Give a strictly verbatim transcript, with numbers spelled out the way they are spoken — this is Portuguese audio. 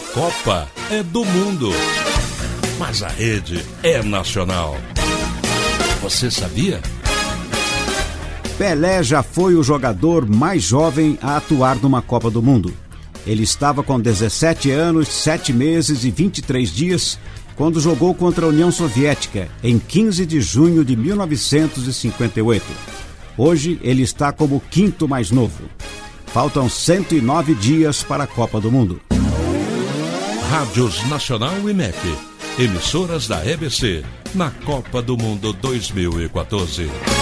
Copa é do mundo, mas a rede é nacional. Você sabia? Pelé já foi o jogador mais jovem a atuar numa Copa do Mundo. Ele estava com dezessete anos, sete meses e vinte e três dias quando jogou contra a União Soviética em quinze de junho de mil novecentos e cinquenta e oito. Hoje ele está como o quinto mais novo. Faltam cento e nove dias para a Copa do Mundo. Rádios Nacional e M E C, emissoras da E B C, na Copa do Mundo dois mil e quatorze.